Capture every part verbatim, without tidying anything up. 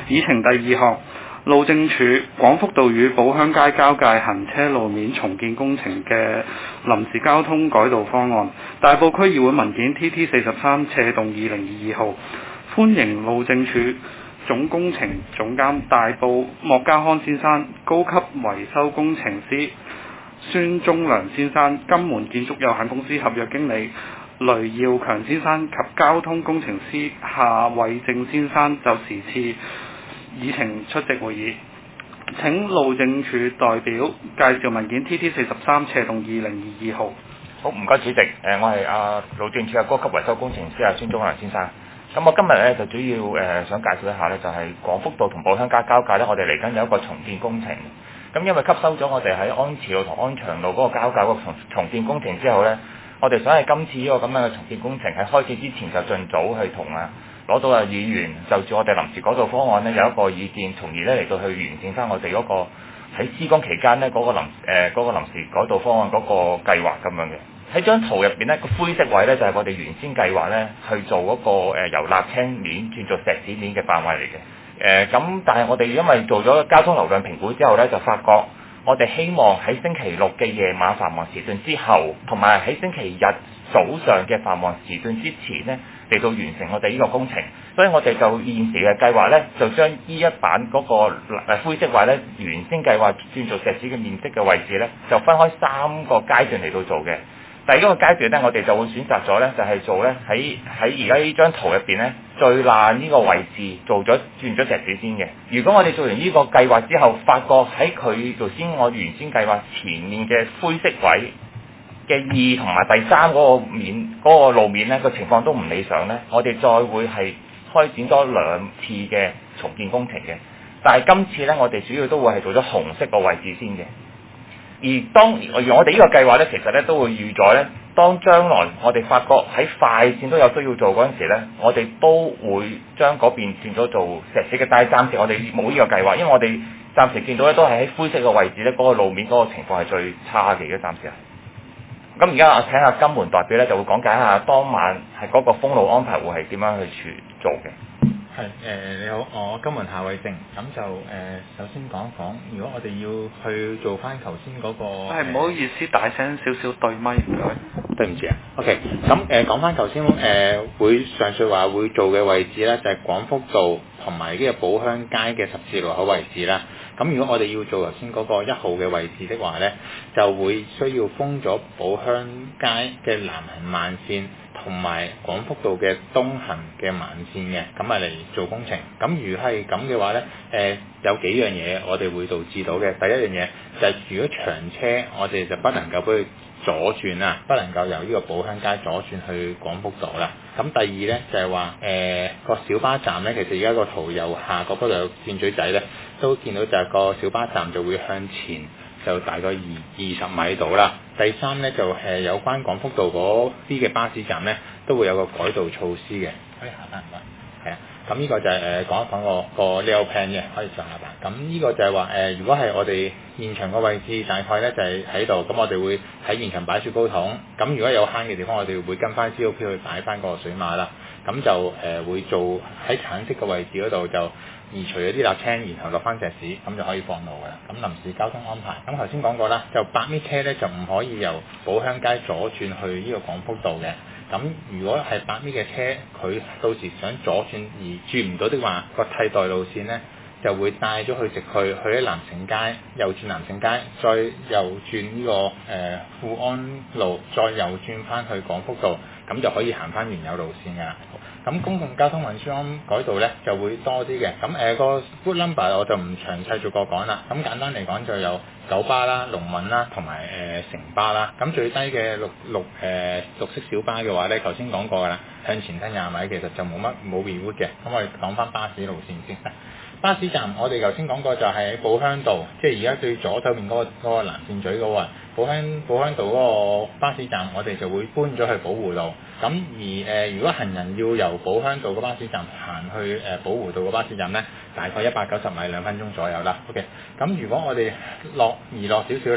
議程第二項，路政署廣福道與寶鄉街交界行車路面重建工程嘅臨時交通改道方案。大埔區議會文件 T T 四十三斜動二零二二號，歡迎路政署總工程總監大埔莫家康先生、高級維修工程師孫忠良先生、金門建築有限公司合約經理雷耀強先生及交通工程師夏偉正先生就時次議程出席會議。請路政署代表介紹文件 T T 四十三斜動二零二二號。 好，唔該主席。誒、呃，我係啊路政署嘅高級維修工程師啊孫忠良先生。咁我今日咧就主要誒、呃、想介紹一下咧，就係、是、廣福道同寶鄉街交界咧，我哋嚟緊有一個重建工程。咁因為吸收咗我哋喺安慈路同安祥路嗰個交界嗰個重重建工程之後咧，我哋想係今次呢個咁樣嘅重建工程喺開始之前就盡早去同啊攞到啊議員就住我哋臨時改道方案咧有一個意見，從而咧嚟到去完善翻我哋嗰個喺施工期間咧嗰個臨誒嗰、呃嗰個臨時改道方案嗰個計劃咁樣嘅。喺張圖入邊咧個灰色位咧就係、是、我哋原先計劃咧去做嗰、那個誒、呃、由瀝青面轉做石屎面嘅範圍嚟嘅。誒咁、呃，但係我哋因為做咗交通流量評估之後咧，就發覺我哋希望喺星期六嘅夜晚繁忙時段之後，同埋喺星期日早上嘅繁忙時段之前咧，嚟到完成我哋呢個工程。所以我哋就現時嘅計劃咧，就將呢一版嗰個誒灰色位咧，原先計劃轉做石屎嘅面積嘅位置咧，就分開三個階段嚟到做嘅。第一個階段咧，我哋就會選擇咗咧，就係、是、做咧喺喺而家呢張圖入邊咧最爛呢個位置做咗轉咗石屎先嘅。如果我哋做完呢個計劃之後，發覺喺佢頭先我原先計劃前面嘅灰色位嘅二同埋第三嗰個面嗰、那個路面咧個情況都唔理想咧，我哋再會係開展多兩次嘅重建工程嘅。但係今次咧，我哋主要都會係做咗紅色個位置先嘅。而當而我哋呢個計劃咧，其實咧都會預咗咧，當將來我哋發覺喺快線都有需要做嗰陣時咧，我哋都會將嗰邊轉咗做石屎嘅。但係暫時我哋冇呢個計劃，因為我哋暫時見到咧都係喺灰色嘅位置咧，嗰、那個路面嗰個情況係最差嘅，而家暫時係。咁而家我請下金門代表咧，就會講解一下當晚係嗰個封路安排會係點樣去處做嘅。 係誒、呃、你好，我金門夏偉正。咁就誒、呃、首先講一講，如果我哋要去做翻頭先嗰個， 係唔好意思，大聲少少對咪唔該。 對唔住啊。OK，咁誒講翻頭先誒會上述話會做嘅位置咧，就係、是、廣福道同埋呢個寶鄉街嘅十字路口位置啦。咁如果我哋要做頭先嗰個一號嘅位置的話咧，就會需要封咗寶鄉街嘅南行慢線同埋廣福道嘅東行嘅慢線嘅，咁啊嚟做工程。咁如果係咁嘅話咧，誒、呃、有幾樣嘢我哋會導致到嘅。第一樣嘢就係、是、如果長車，我哋就不能夠俾佢左轉啦，不能夠由呢個寶鄉街左轉去廣福道啦。咁第二咧就係話誒個小巴站咧，其實而家個圖右下角嗰度有箭嘴仔咧，都見到就係個小巴站就會向前就大概二二十米度啦。第三咧就係、是、有關廣福道嗰啲嘅巴士站咧，都會有個改道措施嘅。可以行得唔該？係啊，咁呢個就係、是、誒、呃、講一講個個 layout plan 嘅，可以上下吧。咁呢個就係話誒，如果係我哋現場個位置大概咧就係喺度，咁我哋會喺現場擺雪糕筒。咁如果有坑嘅地方，我哋會跟翻 C O P 去擺翻個水馬啦。咁就誒、呃、會做喺橙色嘅位置嗰度就移除咗啲瀝青，然後落翻石屎，咁就可以放路㗎啦。咁臨時交通安排，咁頭先講過啦，就百米車咧就唔可以由寶鄉街左轉去呢個廣福道嘅。咁如果係百米嘅車，佢到時想左轉而轉唔到的話，個替代路線咧就會帶咗去直去去喺南城街，右轉南城街，再右轉呢、這個誒、呃、富安路，再右轉翻去廣福道，咁就可以行翻原有路線㗎啦。咁公共交通運輸安改道咧就會多啲嘅。咁誒、呃、個 route number 我就唔詳細做個講啦。咁簡單嚟講就有九巴啦、龍運啦同埋誒城巴啦。咁最低嘅綠綠誒綠色小巴嘅話咧，頭先講過㗎啦，向前吞廿米其實就冇乜冇 reroute嘅。咁我哋講翻巴士路線先。巴士站我哋頭先講過就係喺寶鄉道，即係而家最左手邊嗰、那個嗰、那個藍線嘴嗰個寶鄉寶鄉道嗰個巴士站，我哋就會搬咗去寶湖道。咁而誒、呃，如果行人要由寶鄉道個巴士站行去誒寶湖道個巴士站咧，大概一百九十米兩分鐘左右啦。OK，咁如果我哋落移落少少啦，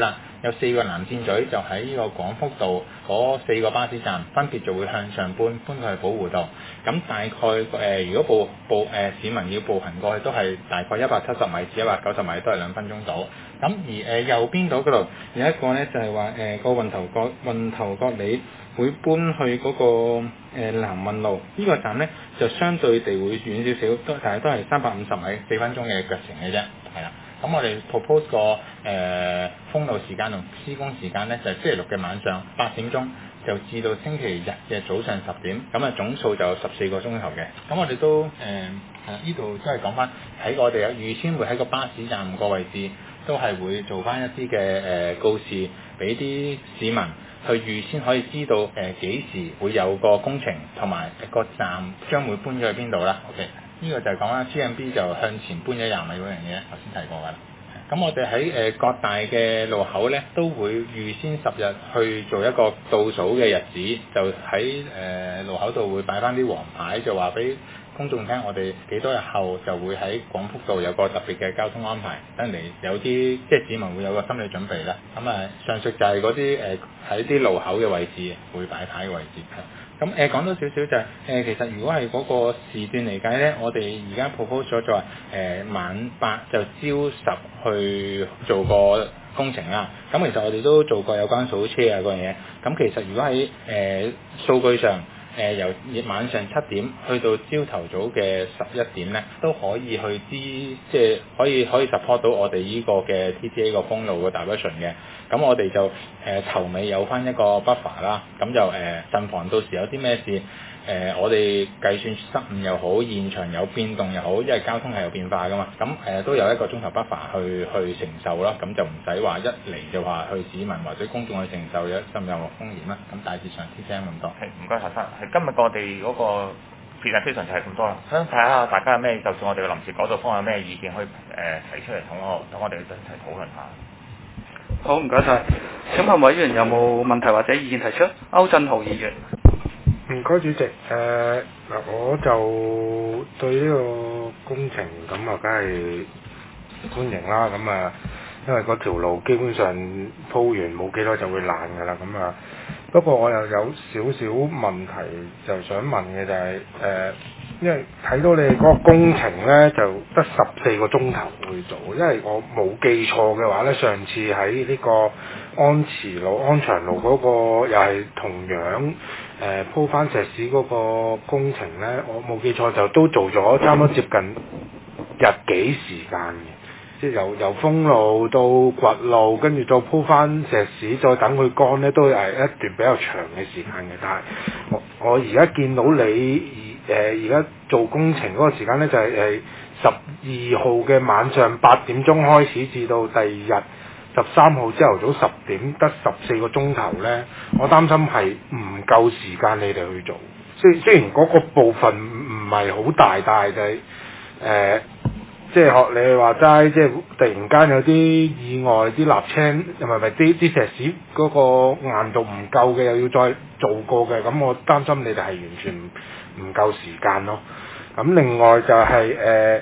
有四個藍箭嘴就喺呢個廣福道嗰四個巴士站，分別就會向上搬搬去寶湖道。咁大概誒、呃，如果步步誒、呃、市民要步行過去，都係大概一百七十米至一百九十米，都係兩分鐘到。咁而誒、呃、右邊島嗰度有一個咧，就係話誒個運頭角運頭角里會搬去嗰、那個誒、呃、南運路呢、這個站咧，就相對地會遠少少，都但係都係三百五十米，四分鐘嘅腳程嘅啫，係啦。咁我哋 propose 個誒、呃、封路時間同施工時間咧，就係、是、星期六嘅晚上八點鐘，就至到星期日嘅早上十點，咁啊總數就十四個鐘頭嘅。咁我哋都誒誒呢度即係講翻喺我哋有預先會喺個巴士站個位置，都係會做翻一啲嘅誒告示，俾啲市民去預先可以知道誒幾、呃、時會有個工程，同埋個站將會搬咗去邊度啦。OK。呢個就係講啦 ，G M B 就向前搬咗廿米嗰樣嘢，頭先提過㗎啦。咁我哋喺誒各大嘅路口咧，都會預先十日去做一個倒數嘅日子，就喺誒、呃、路口度會擺翻啲黃牌，就話俾公眾聽，我哋幾多日後就會喺廣福道有個特別嘅交通安排，等人哋有啲即係市民會有個心理準備啦。咁啊，上述就係嗰啲誒喺啲路口嘅位置會擺牌嘅位置。咁誒講多少少就係、是、誒、呃，其實如果係嗰個時段嚟計咧，我哋而家 propose 咗就係誒晚八就朝十去做個工程啦。咁其實我哋都做過有關數車啊嗰樣嘢。咁其實如果喺誒、呃、數據上，誒、呃、由晚上七點去到朝頭早嘅十一點咧，都可以去知，即係可以可以 support 到我哋呢個嘅 T T A 個封路嘅 diversion 嘅。咁我哋就誒、呃、頭尾有翻一個 buffer 啦，咁就誒慎防到時有啲咩事，誒、呃、我哋計算失誤又好，現場有變動又好，因為交通係有變化噶嘛，咁誒、呃、都有一個鐘頭 buffer 去去承受啦，咁就唔使話一嚟就話去市民或者公眾去承受有甚任何風險啦。咁大致上 T T A 咁多。 係，唔該，何生。係今日我哋嗰個片係非常就係咁多啦。想睇下大家有咩，就算我哋嘅臨時改道方案有咩意見，可以誒、呃、提出嚟同我等我哋一齊討論下。 好，唔該晒。請問委員有冇問題或者意見提出？歐振豪議員。 唔該，主席。誒、呃、嗱，我就對呢個工程咁啊，梗係歡迎啦。咁啊，因為嗰條路基本上鋪完冇幾耐就會爛㗎啦。咁啊，不過我又有少少問題就想問嘅就係、是、誒、呃，因為睇到你哋嗰個工程呢，就得十四個鐘頭去做，因為我冇記錯嘅話呢，上次喺呢個安慈路、安祥路嗰個又係同樣誒鋪翻石屎嗰個工程呢，我冇記錯就都做咗差唔多接近日幾時間嘅，即係由由封路到掘路，跟住再鋪翻石屎，再等佢乾呢，都係一段比較長嘅時間嘅。但係我我而家見到你誒而家做工程嗰個時間呢，就係誒十二號嘅晚上八點鐘開始，至到第二日十三號朝頭早十點，得十四個鐘頭呢。我擔心係唔夠時間你哋去做。雖雖然嗰個部分唔係好大，但係就係、是、誒、呃，即係學你話齋，即係突然間有啲意外，啲瀝青又咪咪啲啲石屎嗰個硬度唔夠嘅，又要再做過嘅，咁我擔心你哋係完全唔唔夠時間咯。咁另外就係、是、誒。呃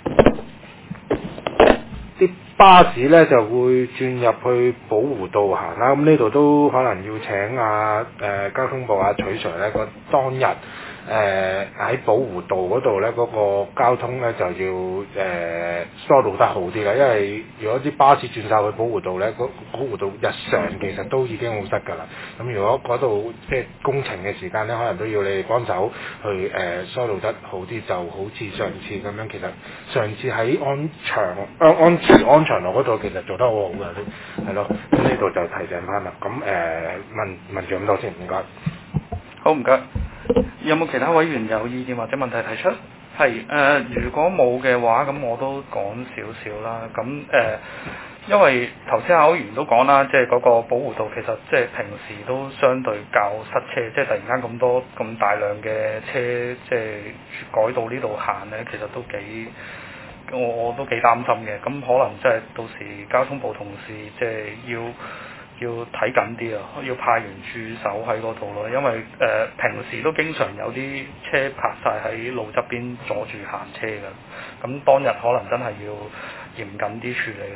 巴士咧就會轉入去寶湖道行啦，咁呢度都可能要請啊誒、呃、交通部啊取 Sir 咧個當日誒喺寶湖道嗰度咧嗰個交通咧就要誒、呃、疏導得好啲啦，因為如果啲巴士轉晒去寶湖道咧，嗰寶湖道日常其實都已經好塞㗎啦。咁如果嗰度即係工程嘅時間咧，可能都要你哋幫手去誒、呃、疏導得好啲，就好似上次咁樣。其實上次喺安祥安安慈安祥路嗰度其實做得好好嘅，係咯。咁呢度就提醒翻啦。咁誒、呃、問問住咁多先，唔該。 好，唔該。有冇其他委員有意見或者問題提出？係誒、呃，如果冇嘅話，咁我都講少少啦。咁誒、呃，因為頭先考員都講啦，即係嗰個寶湖道其實即係平時都相對較塞車，即係突然間咁多咁大量嘅車，即係改到呢度行咧，其實都幾我我都幾擔心嘅。咁可能即係到時交通部同事即係要。要睇緊啲啊！要派員駐守喺嗰度咯，因為誒、呃、平時都經常有啲車泊晒喺路側邊阻住行車㗎。咁當日可能真係要嚴謹啲處理啦。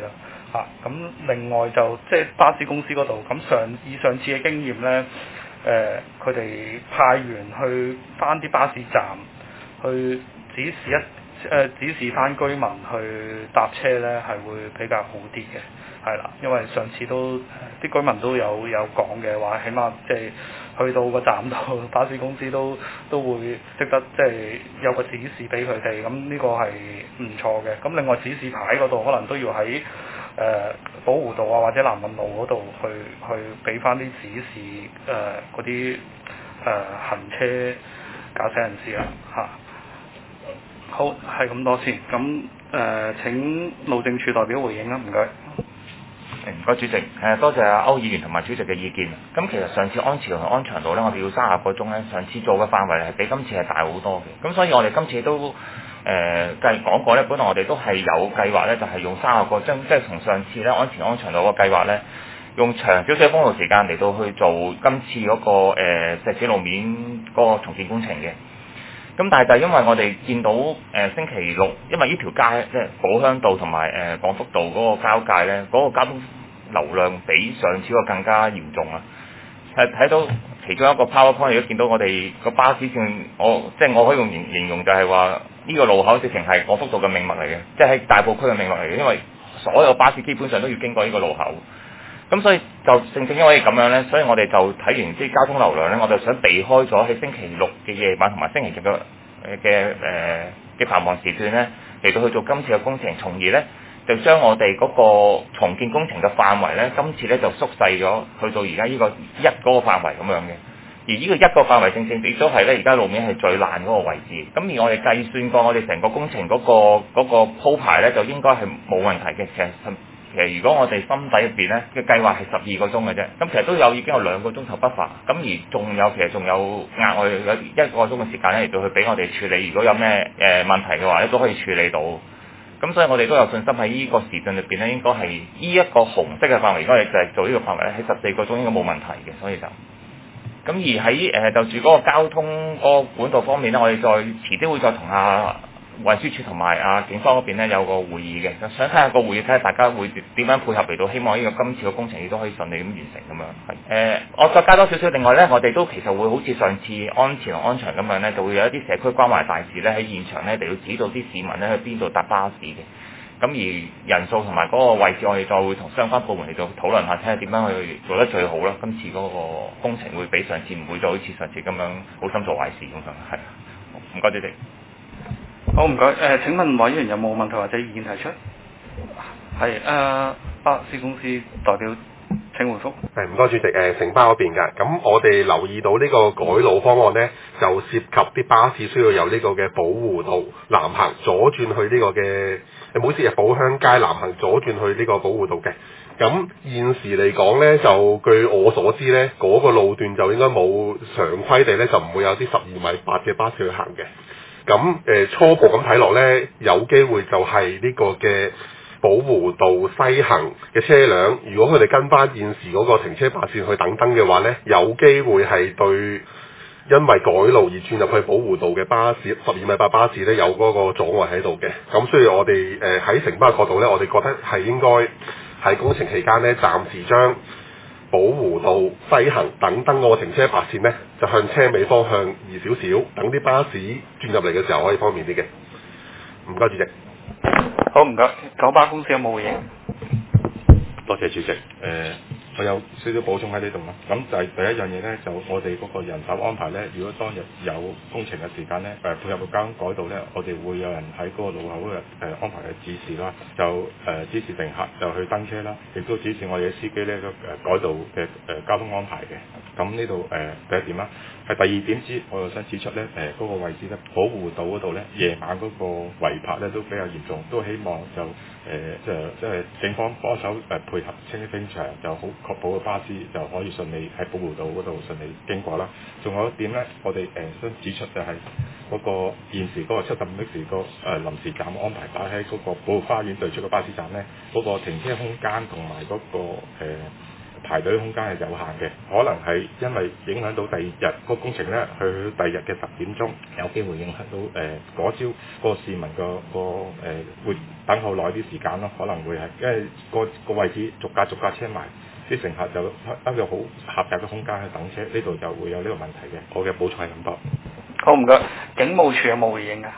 嚇、啊。咁另外就即係巴士公司嗰度，咁上以上次嘅經驗咧，誒佢哋派員去翻啲巴士站去指示一誒、呃、指示翻居民去搭車咧，係會比較好啲嘅。係啦，因為上次都啲居民都有有講嘅話，起碼即係去到個站度，巴士公司都都會識得即係有個指示俾佢哋，咁呢個係唔錯嘅。咁另外指示牌嗰度可能都要喺誒、呃、寶湖道啊或者南運路嗰度去去俾翻啲指示誒嗰啲誒行車駕駛人士啊嚇。好，係咁多先。咁誒、呃、請路政署代表回應啦，唔該。 唔該，主席，誒多謝阿歐議員同埋主席嘅意見。咁其實上次安慈同安祥道咧，我哋要三十個鐘咧，上次做嘅範圍係比今次係大好多嘅。咁所以我哋今次都誒計講過咧，本來我哋都係有計劃咧，就係用三十個鐘，即係從上次咧安慈安祥道個計劃咧，用長少少封路時間嚟到去做今次嗰、那個誒、呃、石屎路面嗰個重建工程嘅。咁但係就係因為我哋見到誒、呃、星期六，因為呢條街即係寶鄉道同埋誒廣福道嗰個交界咧，嗰、那個交通流量比上次個更加嚴重啊！係睇到其中一個 PowerPoint，亦都見到我哋個巴士線，我即係我可以用形形容就係話呢個路口直情係廣福道嘅命脈嚟嘅，即係喺大埔區嘅命脈嚟嘅，因為所有巴士基本上都要經過呢個路口。咁所以就正正因為咁樣咧，所以我哋就睇完啲交通流量咧，我就想避開咗喺星期六嘅夜晚同埋星期日嘅嘅誒嘅繁忙時段咧，嚟到去做今次嘅工程，從而咧就將我哋嗰個重建工程嘅範圍咧，今次咧就縮細咗，去到而家呢個一嗰個範圍咁樣嘅。而呢個一個範圍正正亦都係咧，而家路面係最爛嗰個位置。咁而我哋計算過，我哋成個工程嗰、嗰個嗰、嗰個鋪排咧，就應該係冇問題嘅。其實其實如果我哋心底入邊咧嘅計劃係十二個鐘嘅啫，咁其實都有已經有兩個鐘頭不凡。咁而仲有其實仲有額外有一個鐘嘅時間咧嚟到去俾我哋處理。如果有咩誒、呃、問題嘅話咧，都可以處理到。咁所以我哋都有信心喺呢個時段裏邊咧，應該係呢一個紅色嘅範圍，如果我哋就係做呢個範圍咧，喺十四個鐘應該冇問題嘅，所以就咁而喺誒、呃、就住嗰個交通嗰個管道方面咧，我哋再遲啲會再同阿運輸署同埋阿警方嗰邊咧有個會議嘅，想睇下個會議睇下大家會點樣配合嚟到，希望呢個今次嘅工程亦都可以順利咁完成咁樣。係誒、呃，我再加多少少，另外咧，我哋都其實會好似上次安慈同安祥咁樣咧，就會有一啲社區關懷大使咧喺現場咧嚟到指導啲市民咧去邊度搭巴士嘅。咁而人數同埋嗰個位置，我哋再會同相關部門嚟到討論下，睇下點樣去做得最好啦。今次嗰個工程會比上次唔會再好似上次咁樣好心做壞事咁樣。係，唔該主席。 好，唔該。誒、呃，請問委員有冇問題或者意見提出？係誒、呃，巴士公司代表請回覆。 係，唔該主席。誒，城巴嗰邊㗎。咁我哋留意到呢個改路方案呢，就涉及啲巴士需要由呢個嘅寶湖道南行左轉去呢個嘅，唔好意思，係寶鄉街南行左轉去呢個寶湖道嘅。咁現時嚟講呢，就據我所知呢，嗰、那個路段就應該冇常規地呢，就唔會有啲十二米八嘅巴士去行嘅。咁誒、呃、初步咁睇落呢，有機會就係呢個嘅寶湖道西行嘅車輛，如果佢哋跟翻現時嗰個停車白線去等燈嘅話呢，有機會係對因為改路而轉入去寶湖道嘅巴士十二米八巴士呢，有嗰個阻礙喺度嘅。咁所以我哋誒喺城巴角度呢，我哋覺得係應該喺工程期間呢，暫時將寶湖道西行等燈嗰個停車白線呢，就向車尾方向移少少，等啲巴士轉入嚟嘅時候可以方便啲嘅。唔該，主席。 好，唔該。九巴公司有冇回應？ 多謝主席。誒、呃，我有少少補充喺呢度啦。咁就係第一樣嘢咧，就我哋嗰個人手安排咧，如果當日有工程嘅時間咧，誒、呃、配合個交通改道咧，我哋會有人喺嗰個路口嘅誒、呃、安排嘅指示啦，就誒、呃、指示乘客就去登車啦，亦都指示我哋嘅司機咧個誒改道嘅誒、呃、交通安排嘅。咁呢度誒第一點啦，係第二點之，我又想指出咧，誒、呃、嗰、那個位置咧，寶湖道嗰度咧，夜晚嗰個違泊咧都比較嚴重，都希望就誒即係即係警方幫手誒配合清一清場，就好確保個巴士就可以順利喺寶湖道嗰度順利經過啦。仲有一點咧，我哋誒、呃、想指出就係嗰個現時嗰個七十五的士個誒臨時站安排擺喺嗰個寶湖花園對出嘅巴士站咧，嗰、那個停車空間同埋嗰個、呃排隊空間係有限嘅，可能係因為影響到第二日個工程咧，去第二日嘅十點鐘有機會影響到誒嗰朝個市民個個誒會等候耐啲時間咯，可能會係因為個個位置逐架逐架車埋，啲乘客就一個好狹窄嘅空間去等車，呢度就會有呢個問題嘅。我嘅補充係咁多。 好，唔該。警務處有冇回應啊？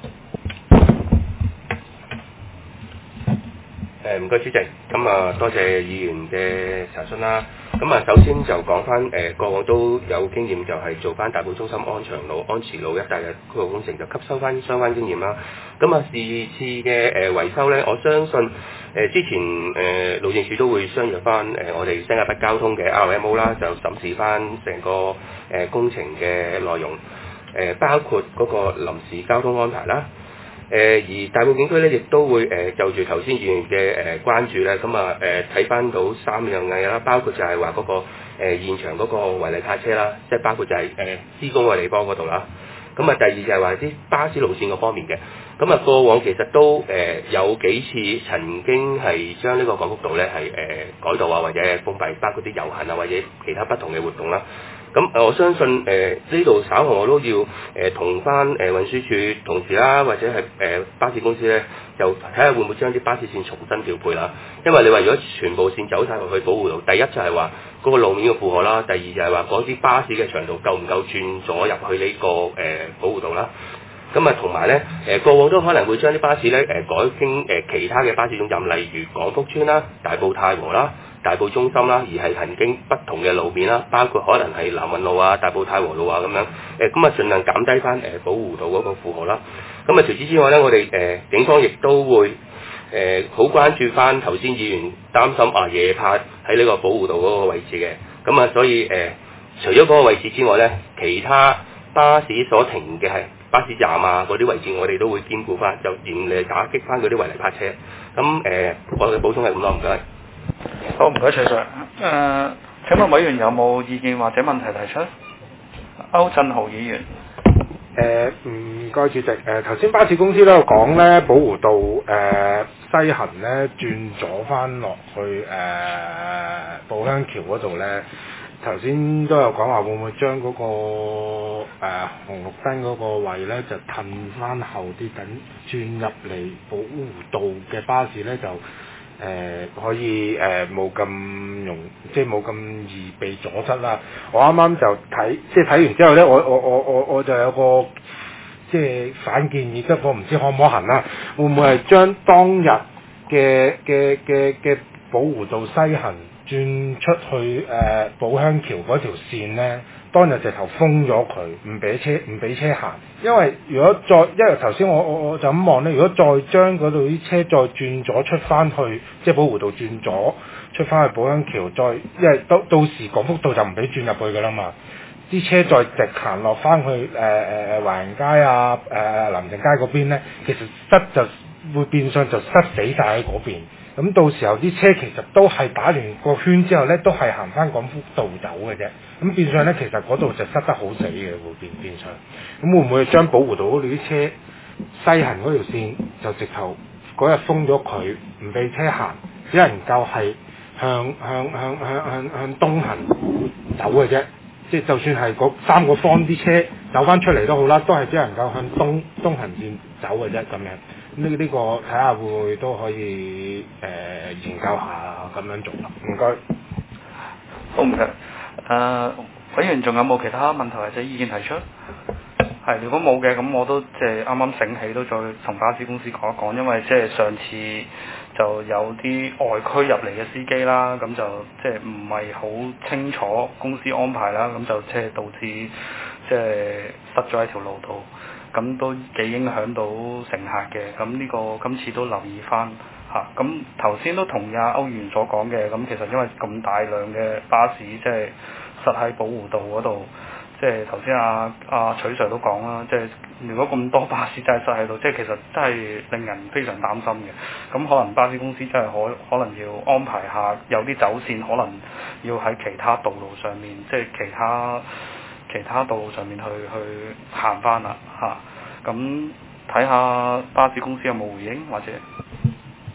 誒唔該主席，咁啊多謝議員嘅查詢啦。咁啊首先就講翻誒過往都有經驗，就係做翻大埔中心安祥路、安慈路一帶嘅區域工程，就吸收翻相關經驗啦。咁啊是次嘅誒維修咧，我相信誒、呃、之前誒、呃、路政署都會相約翻誒、呃、我哋新界北交通嘅 R M O 啦，就審視翻成個誒、呃、工程嘅內容，誒、呃、包括嗰個臨時交通安排啦。誒、呃、而大埔警區咧，亦都會誒、呃、就住頭先議員嘅誒、呃、關注咧，咁啊誒睇翻到三樣嘢啦，包括就係話嗰個誒、呃、現場嗰個違例泊車啦，即係包括就係、是、誒、呃、施工嘅地方嗰度啦。咁啊第二就係話啲巴士路線嗰方面嘅，咁啊過往其實都誒、呃、有幾次曾經係將呢個廣福道咧係誒改道啊，或者封閉，包括啲遊行啊，或者其他不同嘅活動啦。咁誒，我相信誒呢度稍後我都要誒同翻誒運輸署同事啦，或者係誒、呃、巴士公司咧，就睇下會唔會將啲巴士線重新調配啦。因為你話如果全部線走晒落去保護道，第一就係話嗰個路面嘅負荷啦，第二就係話嗰啲巴士嘅長度夠唔夠轉咗入去呢、這個誒、呃、保護道啦。咁啊，同埋咧誒過往都可能會將啲巴士咧誒、呃、改經誒、呃、其他嘅巴士總站，例如廣福村啦、大埔太和啦、大埔中心啦，而係行經不同嘅路面啦，包括可能係南運路啊、大埔太和路啊咁樣，誒咁啊盡量減低翻誒保護道嗰個負荷啦。咁啊除此之外咧，我哋誒、呃、警方亦都會誒好、呃、關注翻頭先議員擔心啊夜泊喺呢個保護道嗰個位置嘅，咁啊所以誒、呃、除咗嗰個位置之外咧，其他巴士所停嘅係巴士站啊嗰啲位置，我哋都會兼顧翻，就嚴厲打擊翻嗰啲違例泊車。咁誒、呃，我嘅補充係咁多，唔該。 好，唔該，徐 Sir。誒，請問委員有冇意見或者問題提出？歐振豪議員。 誒唔該主席，誒頭先巴士公司都有講咧，寶湖道誒、呃、西行咧轉咗翻落去誒、呃、寶鄉橋嗰度咧，頭先都有講話會唔會將嗰、那個誒、呃、紅綠燈嗰個位咧就褪翻後啲，等轉入嚟寶湖道嘅巴士咧就。誒、呃、可以誒冇咁容，即係冇咁易被阻塞啦。我啱啱就睇，即係睇完之後咧，我我我我我就有個即係反建議，不過唔知可唔可行啦。會唔會係將當日嘅嘅嘅嘅寶湖道西行轉出去誒寶鄉橋嗰條線咧？當日直頭封咗佢，唔俾車唔俾車行。因為如果再，因為頭先我我我就咁望咧，如果再將嗰度啲車再轉咗出翻去，即係寶湖道轉咗出翻去寶鄉橋，再因為到到時廣福道就唔俾轉入去噶啦嘛，啲車再直行落翻去誒誒誒華人街啊誒、呃、林鄭街嗰邊咧，其實塞就會變相就塞死晒喺嗰邊。咁到時候啲車其實都係打完個圈之後咧，都係行翻廣福道走嘅啫。咁變相咧，其實嗰度就塞得好死嘅，會變變相。咁會唔會將寶湖道嗰度啲車西行嗰條線就直頭嗰日封咗佢，唔俾車行，只能夠係向向向向向向東行走嘅啫。即係就算係嗰三個方啲車走翻出嚟都好啦，都係只能夠向東東行線走嘅啫咁樣。呢、這、呢個睇下會唔會都可以誒、呃、研究下咁樣做啦。唔該。 好唔該。誒、呃，委員仲有冇其他問題或者意見提出？係，如果冇嘅，咁我都即係啱啱醒起，都再同巴士公司講一講，因為即係上次就有啲外區入嚟嘅司機啦，咁就即係唔係好清楚公司安排啦，咁就即係導致即係塞咗喺條路度，咁都幾影響到乘客嘅。咁呢個今次都留意翻嚇。咁頭先都同意阿歐議員所講嘅，咁其實因為咁大量嘅巴士即係塞喺寶湖道嗰度。即係頭先阿阿徐 Sir 都講啦，即係如果咁多巴士真係塞喺度，即係其實真係令人非常擔心嘅。咁可能巴士公司真係可可能要安排下，有啲走線可能要喺其他道路上面，即係其他其他道路上面去去行翻啦嚇。咁睇下巴士公司有冇回應或者？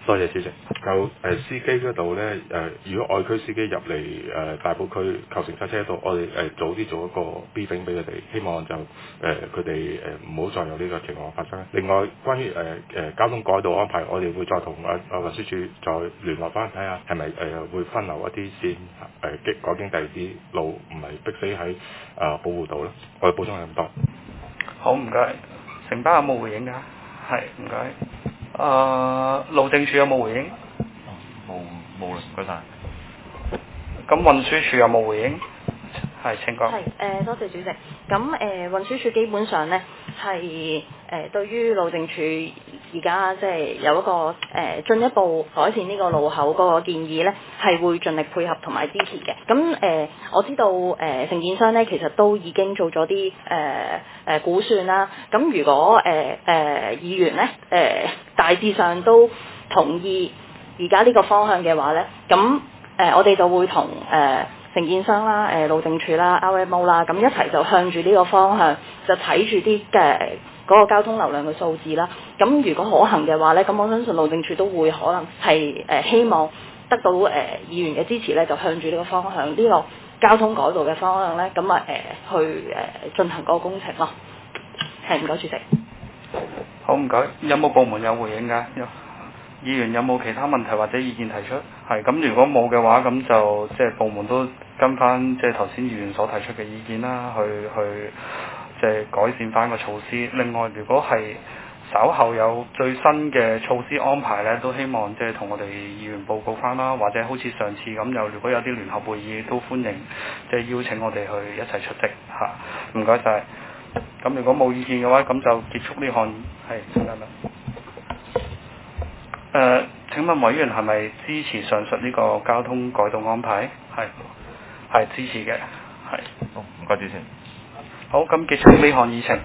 多謝主席。就誒、呃、司機嗰度咧誒，如果外區司機入嚟誒大埔區構成塞車度，我哋誒、呃、早啲做一個 briefing 俾佢哋，希望就誒佢哋誒唔好再有呢個情況發生。另外關於誒誒交通改道安排，我哋會再同啊啊運輸署再聯絡翻睇下係咪誒會分流一啲線誒經、呃、改經第二啲路，唔係逼死喺啊、呃、保護道咯。我哋補充係咁多。 好，唔該。城巴有冇回應㗎？係，唔該。誒，路政署有冇回應？ 冇冇啦，唔該晒。 咁運輸署有冇回應？係，請講。 係誒、呃，多謝主席。咁誒、呃、運輸署基本上咧係誒對於路政署而家即係有一個誒、呃、進一步改善呢個路口嗰個建議咧，係會盡力配合同埋支持嘅。咁誒、呃、我知道誒、呃、承建商咧其實都已經做咗啲誒誒估算啦。咁如果誒誒、呃呃、議員咧誒、呃、大致上都同意而家呢個方向嘅話咧，咁誒、呃、我哋就會同誒、呃承建商啦、誒路政署啦、R M O 啦，咁一齊就向住呢個方向就睇住啲嘅嗰個交通流量嘅數字啦。咁如果可行嘅話咧，咁我相信路政署都會可能係誒、呃、希望得到誒、呃、議員嘅支持咧，就向住呢個方向，呢、這個交通改道嘅方向咧，咁啊誒去誒、呃、進行嗰個工程咯。係，唔該，主席。 好，唔該。有冇部門有回應㗎？有。議員有冇其他問題或者意見提出？係咁，如果冇嘅話，咁就即係部門都跟翻即係頭先議員所提出嘅意見啦，去去即係改善翻個措施。另外，如果係稍後有最新嘅措施安排咧，都希望即係同我哋議員報告翻啦，或者好似上次咁，又如果有啲聯合會議，都歡迎即係邀請我哋去一齊出席嚇。唔該晒。咁如果冇意見嘅話，咁就結束呢項係請緊啦。誒、呃，請問委員係咪支持上述呢個交通改道安排？係，係支持嘅，係。 好，唔該主席。 好，咁結束呢項議程。